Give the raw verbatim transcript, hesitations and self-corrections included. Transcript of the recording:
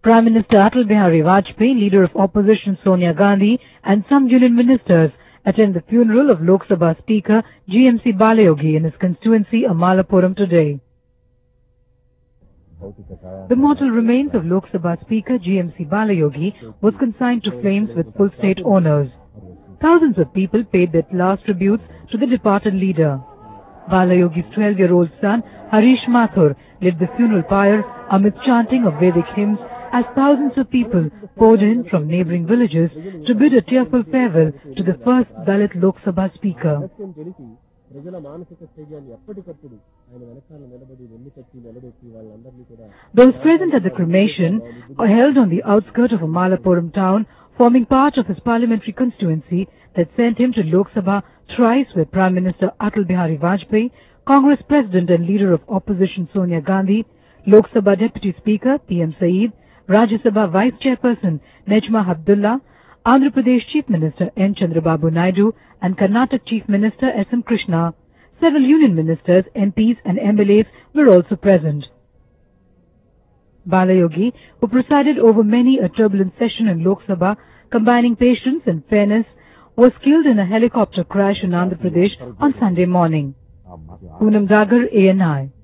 Prime Minister Atal Bihari Vajpayee, Leader of Opposition Sonia Gandhi and some union ministers attend the funeral of Lok Sabha Speaker G M C Balayogi in his constituency Amalapuram today. The mortal remains of Lok Sabha Speaker G M C Balayogi was consigned to flames with full state honours. Thousands of people paid their last tributes to the departed leader. Balayogi's twelve-year-old son Harish Mathur led the funeral pyre amid chanting of Vedic hymns as thousands of people poured in from neighbouring villages to bid a tearful farewell to the first Dalit Lok Sabha Speaker. Those present at the cremation are held on the outskirts of Amalapuram town, forming part of his parliamentary constituency that sent him to Lok Sabha thrice with Prime Minister Atal Bihari Vajpayee, Congress President and Leader of Opposition Sonia Gandhi, Lok Sabha Deputy Speaker P M Saeed, Rajya Sabha Vice Chairperson Nejma Abdullah, Andhra Pradesh Chief Minister N Chandrababu Naidu and Karnataka Chief Minister S M Krishna. Several union ministers, M Ps and M L As were also present. Balayogi, who presided over many a turbulent session in Lok Sabha, combining patience and fairness, was killed in a helicopter crash in Andhra Pradesh on Sunday morning. Poonam Dagar, A N I.